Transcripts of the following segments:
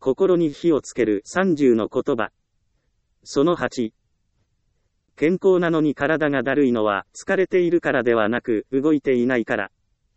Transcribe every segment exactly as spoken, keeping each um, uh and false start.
心に火をつけるさんじゅうの言葉。そのはち。健康なのに体がだるいのは疲れているからではなく動いていないから。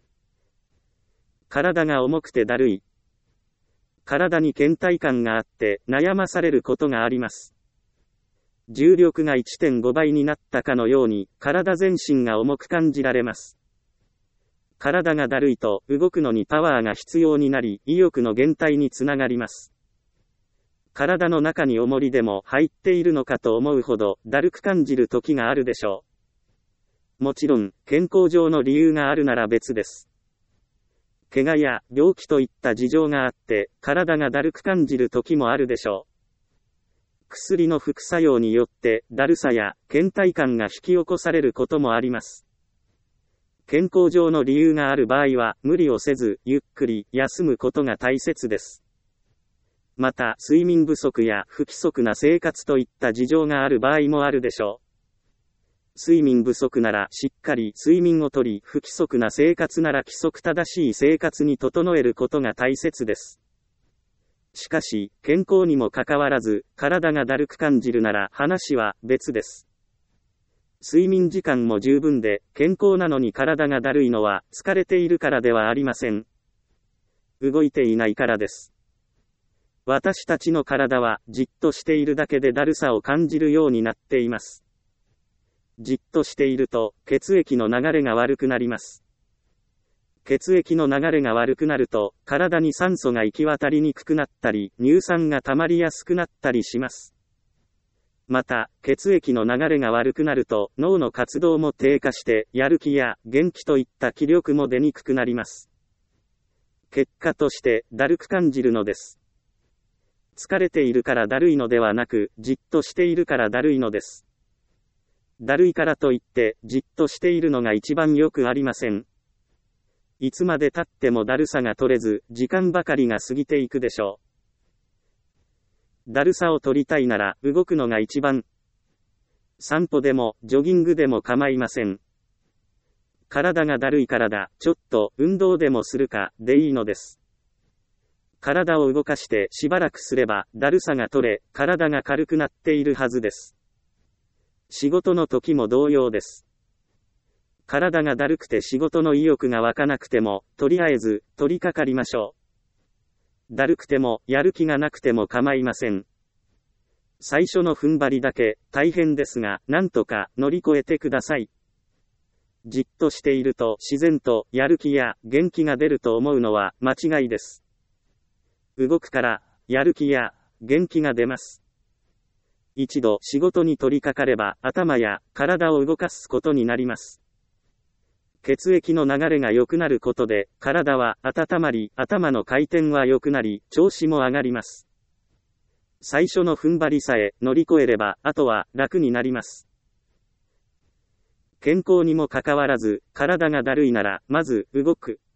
体が重くてだるい。体に倦怠感があって悩まされることがあります。重力が いってんご 倍になったかのように体全身が重く感じられます。体がだるいと動くのにパワーが必要になり意欲の減退につながります。体の中に重りでも入っているのかと思うほどだるく感じる時があるでしょう。もちろん健康上の理由があるなら別です。怪我や病気といった事情があって体がだるく感じる時もあるでしょう。薬の副作用によってだるさや倦怠感が引き起こされることもあります。健康上の理由がある場合は無理をせずゆっくり休むことが大切です。また睡眠不足や不規則な生活といった事情がある場合もあるでしょう。睡眠不足ならしっかり睡眠をとり、不規則な生活なら規則正しい生活に整えることが大切です。しかし、健康にもかかわらず、体がだるく感じるなら話は別です。睡眠時間も十分で、健康なのに体がだるいのは疲れているからではありません。動いていないからです。私たちの体はじっとしているだけでだるさを感じるようになっています。じっとしていると血液の流れが悪くなります。血液の流れが悪くなると体に酸素が行き渡りにくくなったり乳酸が溜まりやすくなったりします。また血液の流れが悪くなると脳の活動も低下してやる気や元気といった気力も出にくくなります。結果としてだるく感じるのです。疲れているからだるいのではなく、じっとしているからだるいのです。だるいからといって、じっとしているのが一番よくありません。いつまで経ってもだるさが取れず、時間ばかりが過ぎていくでしょう。だるさを取りたいなら、動くのが一番。散歩でも、ジョギングでも構いません。体がだるいからだ、ちょっと、運動でもするか、でいいのです。体を動かしてしばらくすれば、だるさが取れ、体が軽くなっているはずです。仕事の時も同様です。体がだるくて仕事の意欲が湧かなくても、とりあえず、取り掛かりましょう。だるくても、やる気がなくても構いません。最初の踏ん張りだけ、大変ですが、なんとか乗り越えてください。じっとしていると自然と、やる気や元気が出ると思うのは間違いです。動くから、やる気や元気が出ます。一度仕事に取り掛かれば、頭や体を動かすことになります。血液の流れが良くなることで、体は温まり、頭の回転は良くなり、調子も上がります。最初の踏ん張りさえ乗り越えれば、あとは楽になります。健康にもかかわらず、体がだるいなら、まず動く。